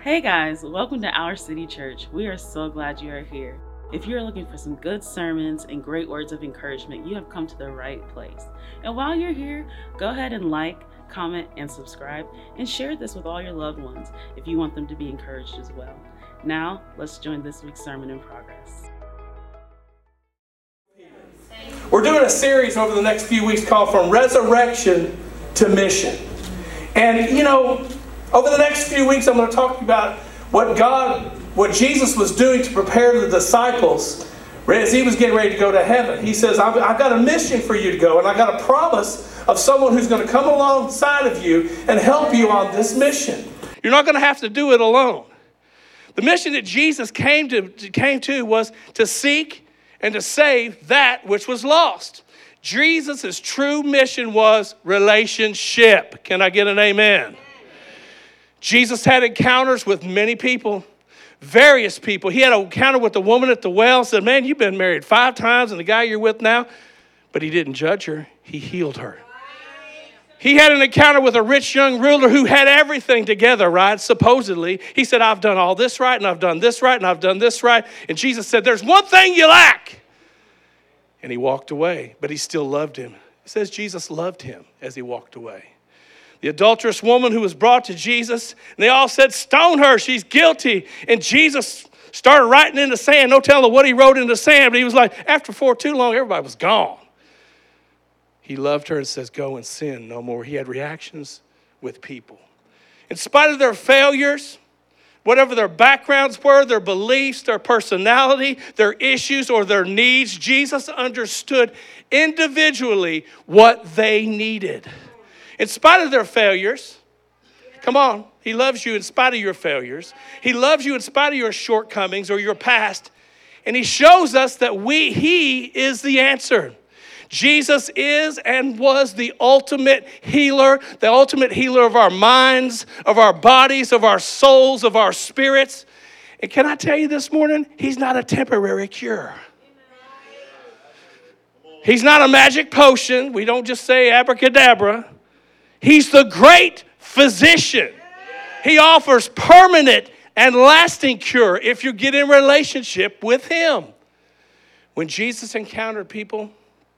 Hey guys, welcome to Our City Church. We are so glad you are here. If you are looking for some good sermons and great words of encouragement, you have come to the right place. And while you're here, go ahead and like, comment, and subscribe, and share this with all your loved ones if you want them to be encouraged as well. Now, let's join this week's sermon in progress. We're doing a series over the next few weeks called From Resurrection to Mission. And over the next few weeks, I'm going to talk about what Jesus was doing to prepare the disciples as he was getting ready to go to heaven. He says, I've got a mission for you to go, and I got a promise of someone who's going to come alongside of you and help you on this mission. You're not going to have to do it alone. The mission that Jesus came to was to seek and to save that which was lost. Jesus' true mission was relationship. Can I get an amen? Jesus had encounters with many people, various people. He had an encounter with the woman at the well, said, man, you've been married 5 times and the guy you're with now. But he didn't judge her. He healed her. He had an encounter with a rich young ruler who had everything together, right? Supposedly. He said, I've done all this right, and I've done this right, and I've done this right. And Jesus said, there's one thing you lack. And he walked away, but he still loved him. It says Jesus loved him as he walked away. The adulterous woman who was brought to Jesus, and they all said, stone her, she's guilty. And Jesus started writing in the sand. No telling what he wrote in the sand, but he was like, after too long, everybody was gone. He loved her and says, go and sin no more. He had reactions with people. In spite of their failures, whatever their backgrounds were, their beliefs, their personality, their issues, or their needs, Jesus understood individually what they needed. In spite of their failures, come on, he loves you in spite of your failures. He loves you in spite of your shortcomings or your past. And he shows us that he is the answer. Jesus is and was the ultimate healer of our minds, of our bodies, of our souls, of our spirits. And can I tell you this morning, he's not a temporary cure. He's not a magic potion. We don't just say abracadabra. He's the great physician. He offers permanent and lasting cure if you get in relationship with him. When Jesus encountered people,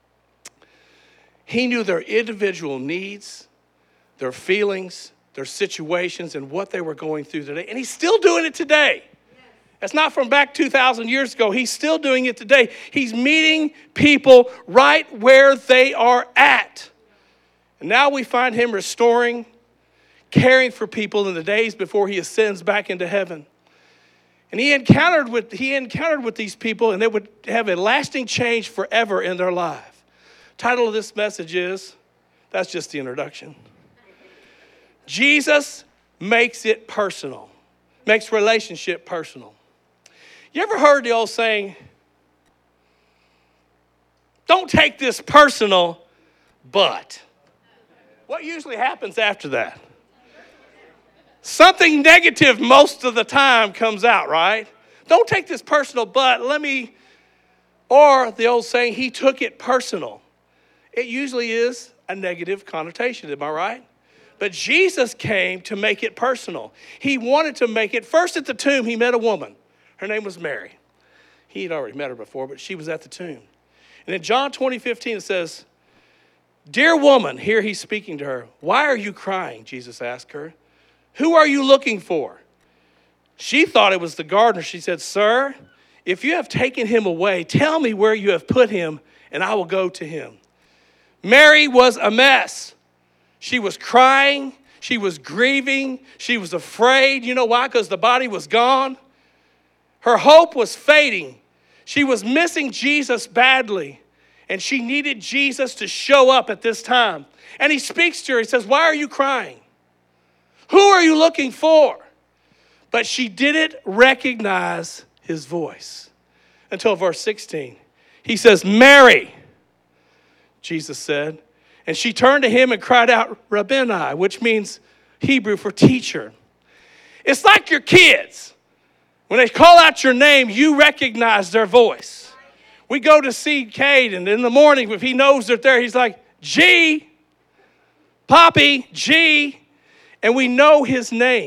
he knew their individual needs, their feelings, their situations, and what they were going through today. And he's still doing it today. That's not from back 2,000 years ago. He's still doing it today. He's meeting people right where they are at. And now we find him restoring, caring for people in the days before he ascends back into heaven. And he encountered with these people, and they would have a lasting change forever in their life. Title of this message is, that's just the introduction. Jesus makes it personal, makes relationship personal. You ever heard the old saying, don't take this personal, but... What usually happens after that? Something negative most of the time comes out, right? Don't take this personal, but or the old saying, he took it personal. It usually is a negative connotation, am I right? But Jesus came to make it personal. He wanted to make it, first at the tomb, he met a woman. Her name was Mary. He had already met her before, but she was at the tomb. And in John 20:15, it says, dear woman, here he's speaking to her. Why are you crying? Jesus asked her. Who are you looking for? She thought it was the gardener. She said, sir, if you have taken him away, tell me where you have put him, and I will go to him. Mary was a mess. She was crying. She was grieving. She was afraid. You know why? Because the body was gone. Her hope was fading. She was missing Jesus badly. And she needed Jesus to show up at this time. And he speaks to her. He says, why are you crying? Who are you looking for? But she didn't recognize his voice until verse 16. He says, Mary, Jesus said. And she turned to him and cried out, Rabboni, which means Hebrew for teacher. It's like your kids. When they call out your name, you recognize their voice. We go to see Cade, and in the morning, if he knows they're there, he's like, G, Poppy, G, and we know his name.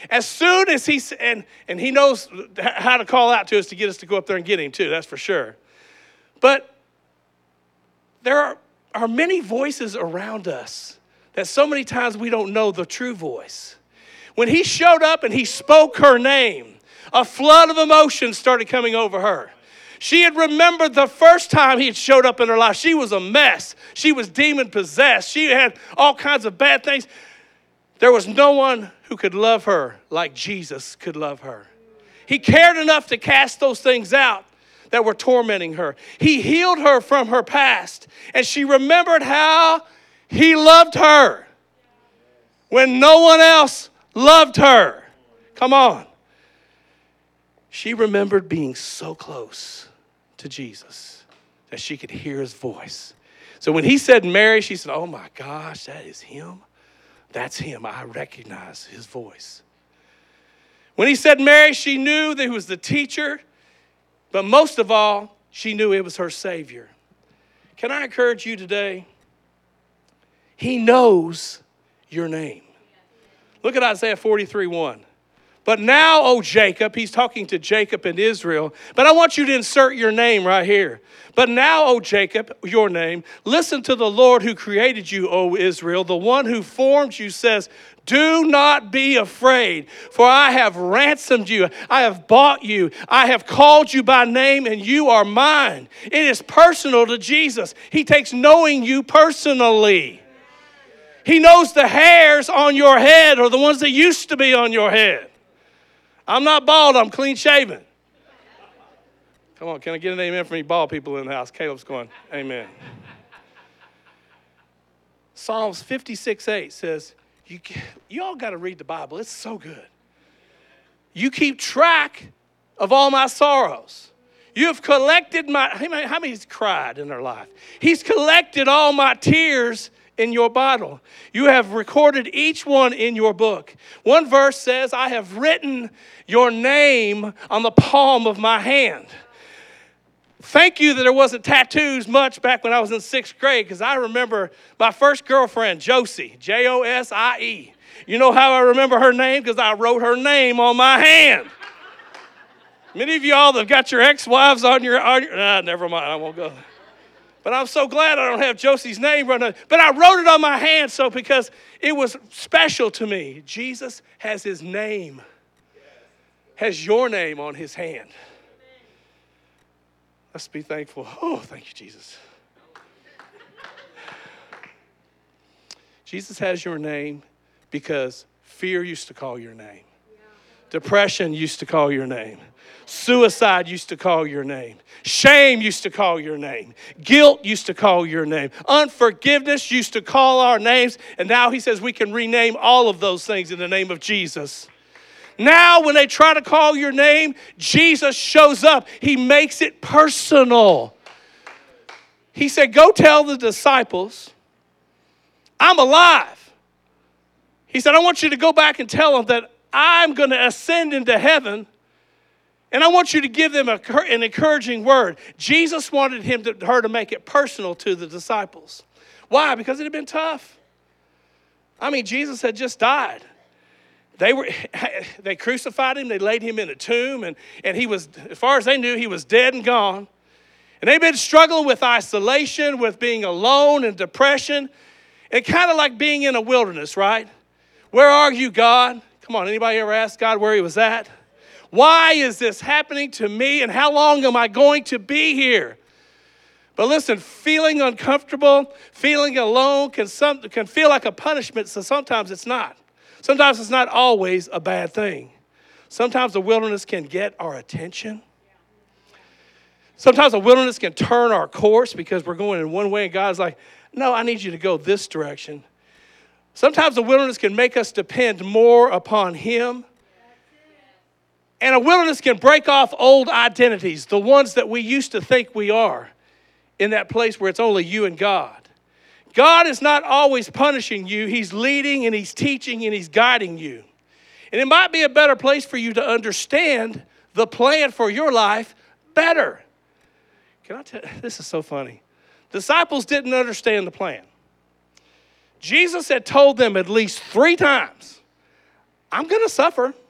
As soon as and he knows how to call out to us to get us to go up there and get him too, that's for sure. But there are many voices around us that so many times we don't know the true voice. When he showed up and he spoke her name, a flood of emotions started coming over her. She had remembered the first time he had showed up in her life. She was a mess. She was demon-possessed. She had all kinds of bad things. There was no one who could love her like Jesus could love her. He cared enough to cast those things out that were tormenting her. He healed her from her past, and she remembered how he loved her when no one else loved her. Come on. She remembered being so close to Jesus that she could hear his voice. So when he said Mary, she said, oh my gosh, that is him. That's him. I recognize his voice. When he said Mary, she knew that he was the teacher, but most of all, she knew it was her Savior. Can I encourage you today? He knows your name. Look at Isaiah 43:1. But now, O Jacob, he's talking to Jacob and Israel, but I want you to insert your name right here. But now, O Jacob, your name, listen to the Lord who created you, O Israel, the one who formed you says, do not be afraid, for I have ransomed you. I have bought you. I have called you by name, and you are mine. It is personal to Jesus. He takes knowing you personally. He knows the hairs on your head or the ones that used to be on your head. I'm not bald, I'm clean shaven. Come on, can I get an amen from you bald people in the house? Caleb's going, amen. Psalms 56:8 says, you all got to read the Bible. It's so good. You keep track of all my sorrows. You have collected how many's cried in their life? He's collected all my tears in your bottle. You have recorded each one in your book. One verse says, I have written your name on the palm of my hand. Thank you that there wasn't tattoos much back when I was in 6th grade, because I remember my first girlfriend, Josie, Josie. You know how I remember her name? Because I wrote her name on my hand. Many of y'all that have got your ex-wives on your never mind, I won't go. But I'm so glad I don't have Josie's name running. But I wrote it on my hand because it was special to me. Jesus has his name, has your name on his hand. Let's be thankful. Oh, thank you, Jesus. Jesus has your name because fear used to call your name. Depression used to call your name. Suicide used to call your name. Shame used to call your name. Guilt used to call your name. Unforgiveness used to call our names. And now he says we can rename all of those things in the name of Jesus. Now when they try to call your name, Jesus shows up. He makes it personal. He said, go tell the disciples, I'm alive. He said, I want you to go back and tell them that I'm going to ascend into heaven, and I want you to give them an encouraging word. Jesus wanted her to make it personal to the disciples. Why? Because it had been tough. I mean, Jesus had just died. They crucified him. They laid him in a tomb, and he was, as far as they knew, he was dead and gone. And they've been struggling with isolation, with being alone and depression, and kind of like being in a wilderness, right? Where are you, God? Come on, anybody ever asked God where he was at? Why is this happening to me, and how long am I going to be here? But listen, feeling uncomfortable, feeling alone can feel like a punishment, so sometimes it's not. Sometimes it's not always a bad thing. Sometimes the wilderness can get our attention. Sometimes the wilderness can turn our course because we're going in one way and God's like, no, I need you to go this direction. Sometimes the wilderness can make us depend more upon him. And a wilderness can break off old identities, the ones that we used to think we are, in that place where it's only you and God. God is not always punishing you. He's leading and he's teaching and he's guiding you. And it might be a better place for you to understand the plan for your life better. Can I tell you, this is so funny. Disciples didn't understand the plan. Jesus had told them at least 3 times, I'm going to suffer.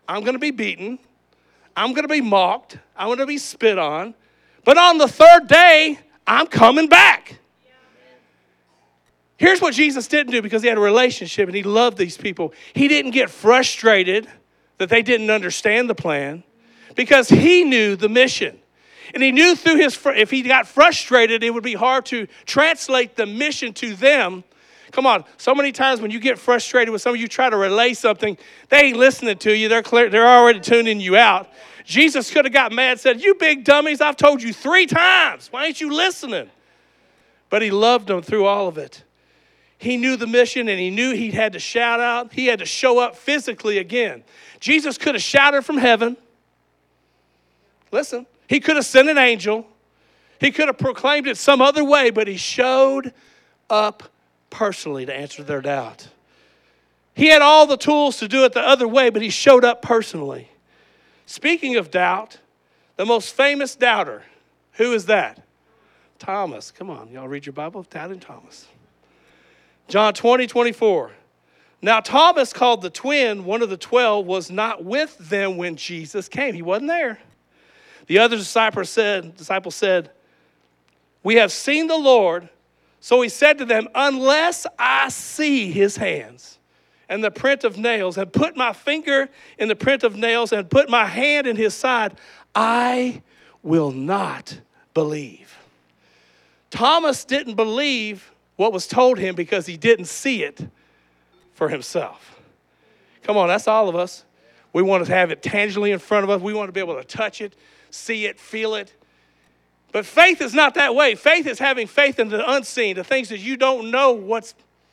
I'm going to be beaten. I'm going to be mocked. I'm going to be spit on. But on the third day, I'm coming back. Here's what Jesus didn't do because he had a relationship and he loved these people. He didn't get frustrated that they didn't understand the plan because he knew the mission. And he knew through if he got frustrated, it would be hard to translate the mission to them. Come on, so many times when you get frustrated with someone, you try to relay something, they ain't listening to you. They're already tuning you out. Jesus could have got mad and said, you big dummies, I've told you 3 times. Why ain't you listening? But he loved them through all of it. He knew the mission and he knew he had to shout out. He had to show up physically again. Jesus could have shouted from heaven. Listen, he could have sent an angel. He could have proclaimed it some other way, but he showed up personally to answer their doubt. He had all the tools to do it the other way, but he showed up personally. Speaking of doubt, the most famous doubter, who is that? Thomas. Come on, y'all read your Bible? Doubting Thomas. John 20:24. Now Thomas, called the twin, one of the 12, was not with them when Jesus came. He wasn't there. The other disciple said, we have seen the Lord. So he said to them, unless I see his hands and the print of nails, and put my finger in the print of nails, and put my hand in his side, I will not believe. Thomas didn't believe what was told him because he didn't see it for himself. Come on, that's all of us. We want to have it tangibly in front of us. We want to be able to touch it, see it, feel it. But faith is not that way. Faith is having faith in the unseen, the things that you don't know what's.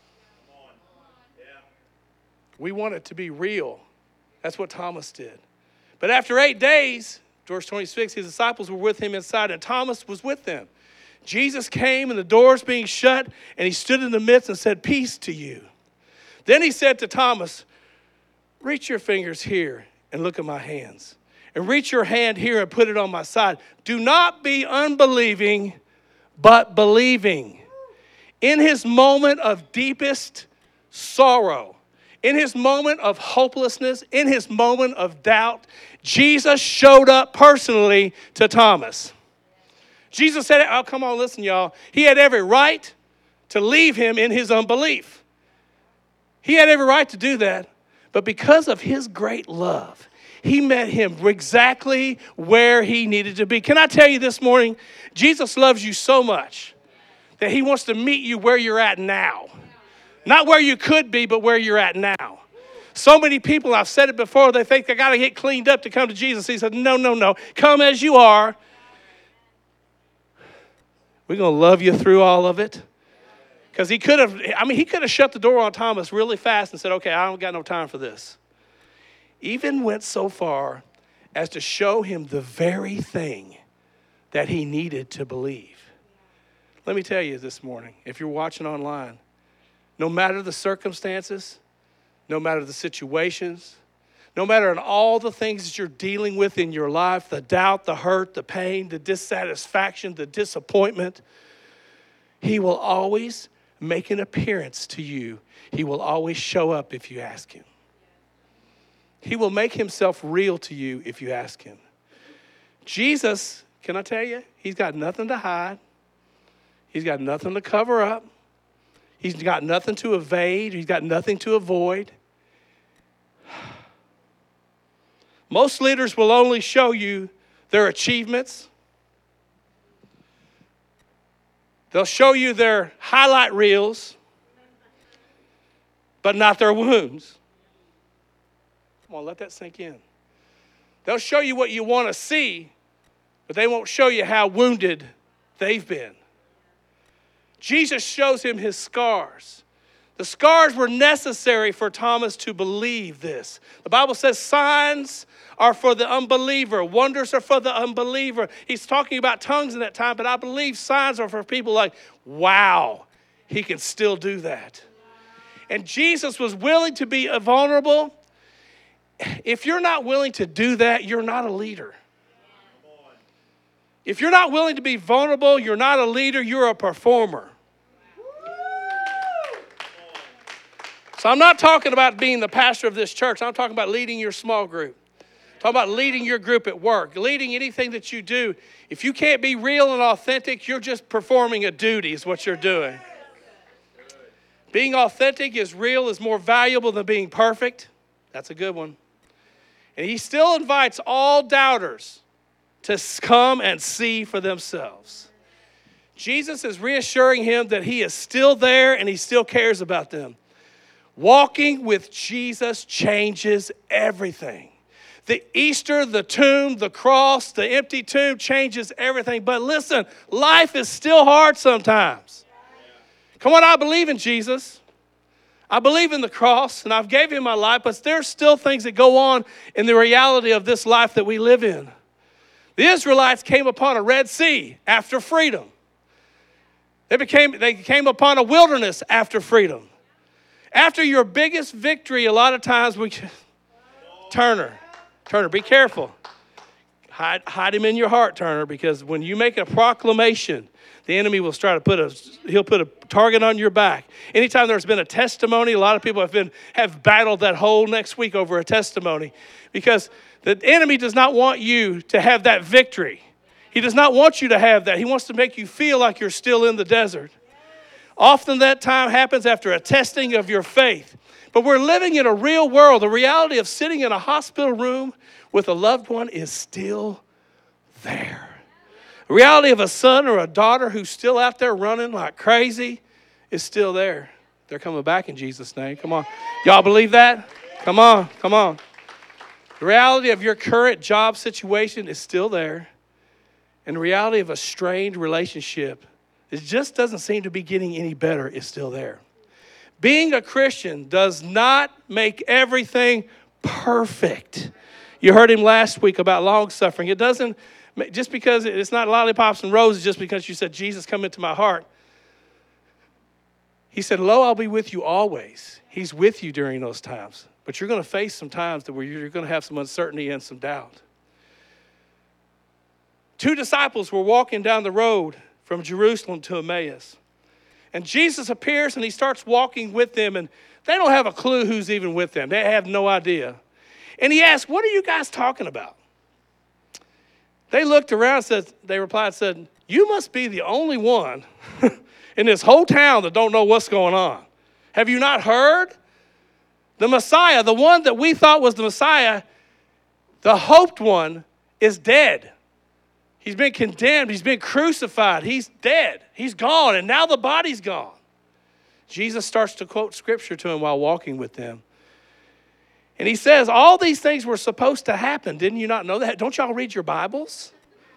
We want it to be real. That's what Thomas did. But after 8 days, verse 26, his disciples were with him inside, and Thomas was with them. Jesus came, and the doors being shut, and he stood in the midst and said, peace to you. Then he said to Thomas, reach your fingers here and look at my hands. And reach your hand here and put it on my side. Do not be unbelieving, but believing. In his moment of deepest sorrow, in his moment of hopelessness, in his moment of doubt, Jesus showed up personally to Thomas. Jesus said, oh, come on, listen, y'all. He had every right to leave him in his unbelief. He had every right to do that. But because of his great love, he met him exactly where he needed to be. Can I tell you this morning, Jesus loves you so much that he wants to meet you where you're at now. Not where you could be, but where you're at now. So many people, I've said it before, they think they got to get cleaned up to come to Jesus. He said, no. Come as you are. We're going to love you through all of it. Because he could have shut the door on Thomas really fast and said, okay, I don't got no time for this. Even went so far as to show him the very thing that he needed to believe. Let me tell you this morning, if you're watching online, no matter the circumstances, no matter the situations, no matter in all the things that you're dealing with in your life, the doubt, the hurt, the pain, the dissatisfaction, the disappointment, he will always make an appearance to you. He will always show up if you ask him. He will make himself real to you if you ask him. Jesus, can I tell you, he's got nothing to hide. He's got nothing to cover up. He's got nothing to evade. He's got nothing to avoid. Most leaders will only show you their achievements. They'll show you their highlight reels, but not their wounds. Come on, let that sink in. They'll show you what you want to see, but they won't show you how wounded they've been. Jesus shows him his scars. The scars were necessary for Thomas to believe this. The Bible says signs are for the unbeliever. Wonders are for the unbeliever. He's talking about tongues in that time, but I believe signs are for people like, wow, he can still do that. And Jesus was willing to be vulnerable. If you're not willing to do that, you're not a leader. If you're not willing to be vulnerable, you're not a leader, you're a performer. So I'm not talking about being the pastor of this church. I'm talking about leading your small group. Talk about leading your group at work, leading anything that you do. If you can't be real and authentic, you're just performing a duty is what you're doing. Being authentic is real is more valuable than being perfect. That's a good one. And he still invites all doubters to come and see for themselves. Jesus is reassuring him that he is still there and he still cares about them. Walking with Jesus changes everything. The Easter, the tomb, the cross, the empty tomb changes everything. But listen, life is still hard sometimes. Come on, I believe in Jesus. I believe in the cross, and I've gave him my life, but there's still things that go on in the reality of this life that we live in. The Israelites came upon a Red Sea after freedom. They came upon a wilderness after freedom. After your biggest victory, a lot of times Turner, be careful. Hide him in your heart, Turner, because when you make a proclamation, the enemy will try to he'll put a target on your back. Anytime there's been a testimony, a lot of people have battled that whole next week over a testimony because the enemy does not want you to have that victory. He does not want you to have that. He wants to make you feel like you're still in the desert. Often that time happens after a testing of your faith. But we're living in a real world. The reality of sitting in a hospital room with a loved one is still there. The reality of a son or a daughter who's still out there running like crazy is still there. They're coming back in Jesus' name. Come on. Y'all believe that? Come on. The reality of your current job situation is still there. And the reality of a strained relationship, it just doesn't seem to be getting any better, is still there. Being a Christian does not make everything perfect. You heard him last week about long suffering. It doesn't, just because it's not lollipops and roses, just because you said, Jesus, come into my heart. He said, lo, I'll be with you always. He's with you during those times. But you're going to face some times where you're going to have some uncertainty and some doubt. 2 disciples were walking down the road from Jerusalem to Emmaus. And Jesus appears and he starts walking with them, and they don't have a clue who's even with them. They have no idea. And he asked, what are you guys talking about? They looked around and said, you must be the only one in this whole town that don't know what's going on. Have you not heard? The Messiah, the one that we thought was the Messiah, the hoped one, is dead. He's been condemned. He's been crucified. He's dead. He's gone, and now the body's gone. Jesus starts to quote scripture to him while walking with them. And he says, all these things were supposed to happen. Didn't you not know that? Don't y'all read your Bibles?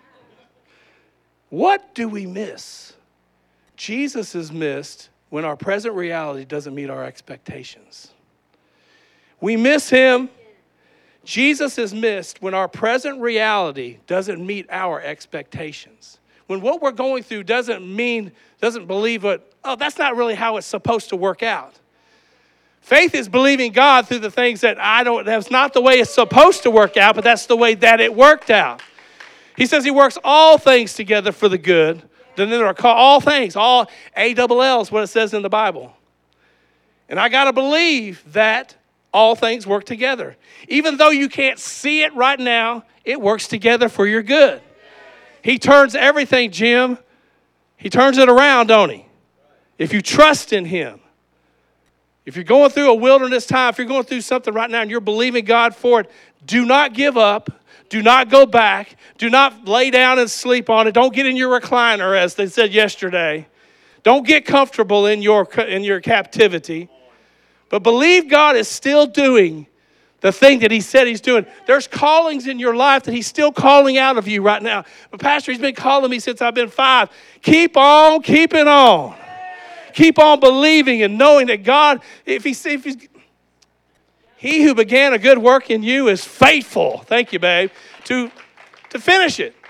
What do we miss? Jesus is missed when our present reality doesn't meet our expectations. We miss him. Jesus is missed when our present reality doesn't meet our expectations. When what we're going through doesn't believe that's not really how it's supposed to work out. Faith is believing God through the things that's not the way it's supposed to work out, but that's the way that it worked out. He says he works all things together for the good. Then there are all things, all ALL is what it says in the Bible. And I got to believe that all things work together. Even though you can't see it right now, it works together for your good. He turns everything, Jim. He turns it around, don't he? If you trust in him. If you're going through a wilderness time, if you're going through something right now and you're believing God for it, do not give up. Do not go back. Do not lay down and sleep on it. Don't get in your recliner, as they said yesterday. Don't get comfortable in your captivity. But believe God is still doing the thing that he said he's doing. There's callings in your life that he's still calling out of you right now. But Pastor, he's been calling me since I've been 5. Keep on keeping on. Keep on believing and knowing that God, he who began a good work in you is faithful, thank you, babe, to finish it.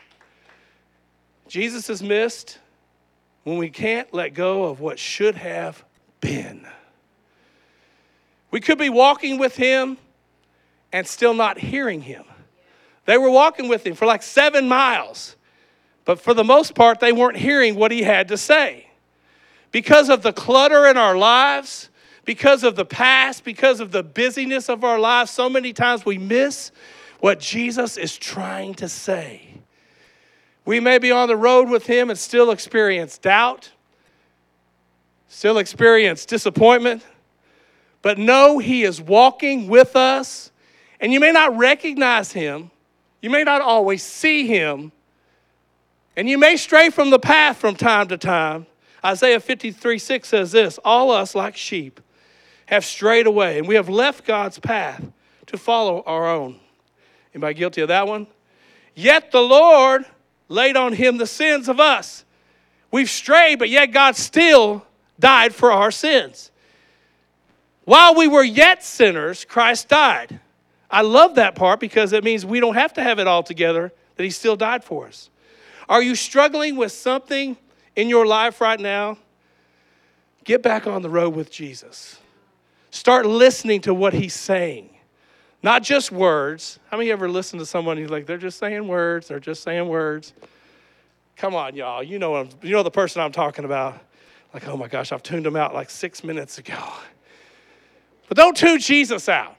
Jesus is missed when we can't let go of what should have been. We could be walking with him and still not hearing him. They were walking with him for like 7 miles, but for the most part, they weren't hearing what he had to say. Because of the clutter in our lives, because of the past, because of the busyness of our lives, so many times we miss what Jesus is trying to say. We may be on the road with him and still experience doubt, still experience disappointment, but know he is walking with us. And you may not recognize him. You may not always see him. And you may stray from the path from time to time. Isaiah 53:6 says this, all us like sheep have strayed away, and we have left God's path to follow our own. Anybody guilty of that one? Yet the Lord laid on him the sins of us. We've strayed, but yet God still died for our sins. While we were yet sinners, Christ died. I love that part because it means we don't have to have it all together, that he still died for us. Are you struggling with something in your life right now? Get back on the road with Jesus. Start listening to what he's saying. Not just words. How many of you ever listen to someone who's like, they're just saying words, they're just saying words? Come on, y'all. You know the person I'm talking about. Like, oh my gosh, I've tuned him out like 6 minutes ago. But don't tune Jesus out.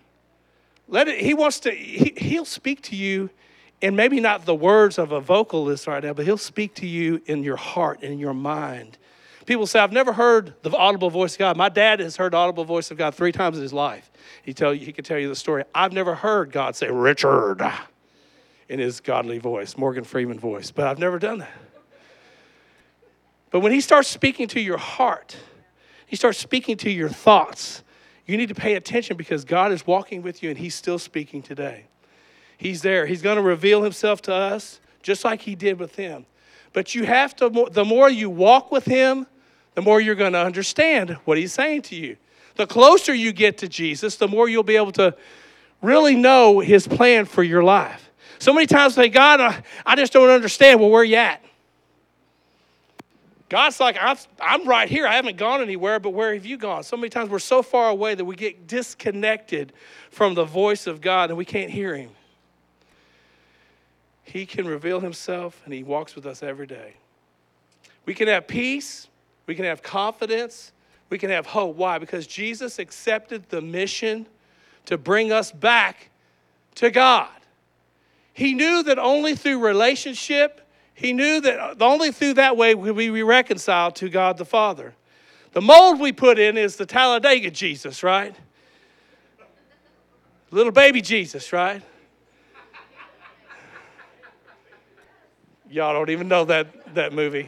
He'll speak to you in maybe not the words of a vocalist right now, but he'll speak to you in your heart and in your mind. People say, I've never heard the audible voice of God. My dad has heard the audible voice of God 3 times in his life. He could tell you the story. I've never heard God say, Richard, in his godly voice, Morgan Freeman voice, but I've never done that. But when he starts speaking to your heart, he starts speaking to your thoughts, you need to pay attention because God is walking with you and he's still speaking today. He's there. He's going to reveal himself to us just like he did with him. But you have to, the more you walk with him, the more you're going to understand what he's saying to you. The closer you get to Jesus, the more you'll be able to really know his plan for your life. So many times I say, God, I just don't understand. Well, where are you at? God's like, I'm right here. I haven't gone anywhere, but where have you gone? So many times we're so far away that we get disconnected from the voice of God and we can't hear him. He can reveal himself and he walks with us every day. We can have peace. We can have confidence. We can have hope. Why? Because Jesus accepted the mission to bring us back to God. He knew that only through relationship, he knew that only through that way would we be reconciled to God the Father. The mold we put in is the Talladega Jesus, right? Little baby Jesus, right? Y'all don't even know that movie.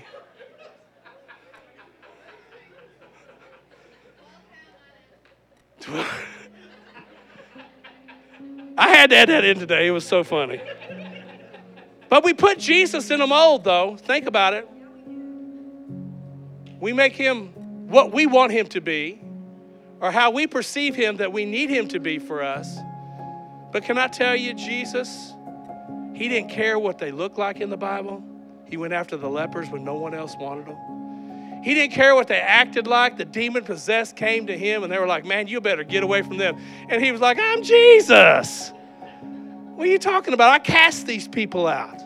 I had to add that in today. It was so funny. But we put Jesus in a mold, though. Think about it. We make him what we want him to be or how we perceive him that we need him to be for us. But can I tell you, Jesus, he didn't care what they looked like in the Bible. He went after the lepers when no one else wanted them. He didn't care what they acted like. The demon-possessed came to him, and they were like, man, you better get away from them. And he was like, I'm Jesus. What are you talking about? I cast these people out.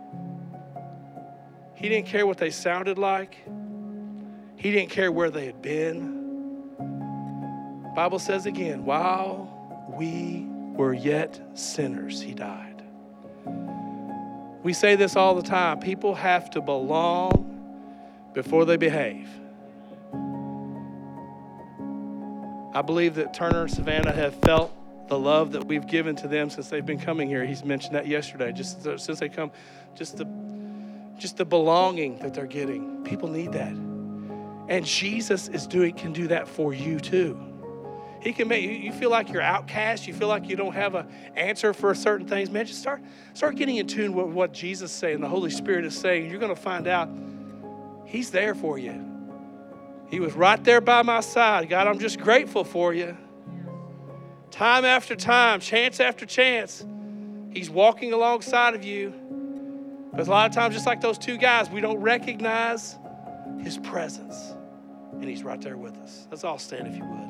He didn't care what they sounded like. He didn't care where they had been. The Bible says again, while we were yet sinners, he died. We say this all the time. People have to belong before they behave. I believe that Turner and Savannah have felt the love that we've given to them since they've been coming here. He's mentioned that yesterday. Just since they come, just the belonging that they're getting. People need that. And Jesus can do that for you too. He can make you feel like you're outcast. You feel like you don't have an answer for certain things. Man, just start getting in tune with what Jesus is saying, the Holy Spirit is saying. You're going to find out he's there for you. He was right there by my side. God, I'm just grateful for you. Time after time, chance after chance, he's walking alongside of you. But a lot of times, just like those 2 guys, we don't recognize his presence. And he's right there with us. Let's all stand if you would.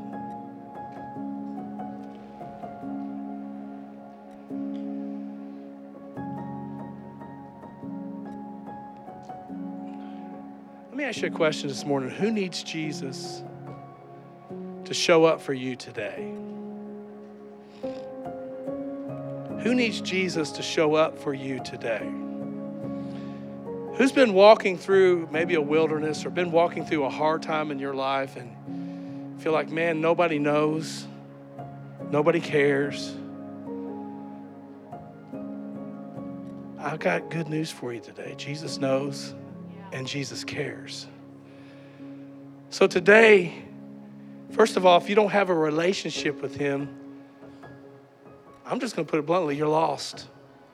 Let me ask you a question this morning. Who needs Jesus to show up for you today? Who needs Jesus to show up for you today? Who's been walking through maybe a wilderness or been walking through a hard time in your life and feel like, man, nobody knows, nobody cares? I've got good news for you today. Jesus knows and Jesus cares. So today, first of all, if you don't have a relationship with him, I'm just going to put it bluntly, you're lost.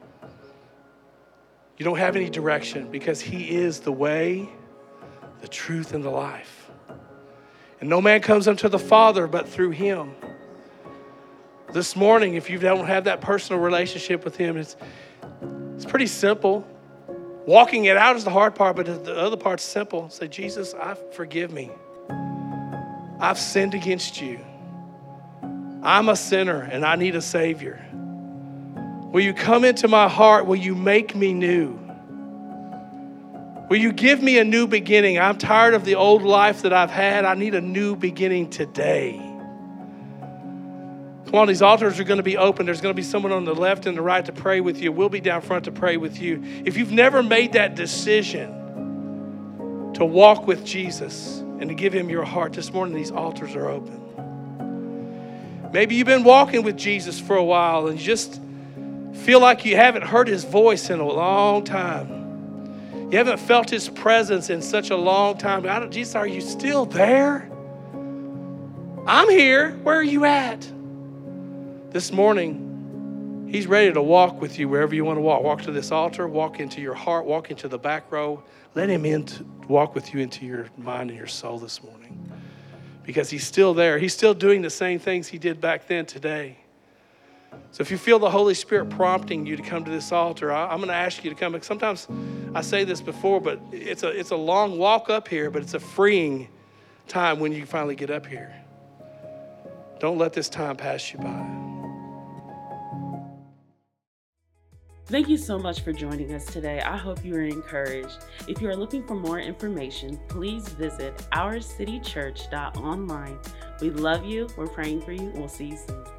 You don't have any direction because he is the way, the truth, and the life. And no man comes unto the Father but through him. This morning, if you don't have that personal relationship with him, it's pretty simple. Walking it out is the hard part, but the other part's simple. Say, Jesus, forgive me. I've sinned against you. I'm a sinner and I need a Savior. Will you come into my heart? Will you make me new? Will you give me a new beginning? I'm tired of the old life that I've had. I need a new beginning today. Come on, these altars are going to be open. There's going to be someone on the left and the right to pray with you. We'll be down front to pray with you. If you've never made that decision to walk with Jesus and to give him your heart, this morning these altars are open. Maybe you've been walking with Jesus for a while and you just feel like you haven't heard his voice in a long time. You haven't felt his presence in such a long time. Jesus, are you still there? I'm here. Where are you at? This morning, he's ready to walk with you wherever you want to walk. Walk to this altar, walk into your heart, walk into the back row. Let him in to walk with you into your mind and your soul this morning. Because he's still there. He's still doing the same things he did back then today. So if you feel the Holy Spirit prompting you to come to this altar, I'm going to ask you to come. Sometimes I say this before, but it's a long walk up here, but it's a freeing time when you finally get up here. Don't let this time pass you by. Thank you so much for joining us today. I hope you are encouraged. If you are looking for more information, please visit ourcitychurch.online. We love you. We're praying for you. We'll see you soon.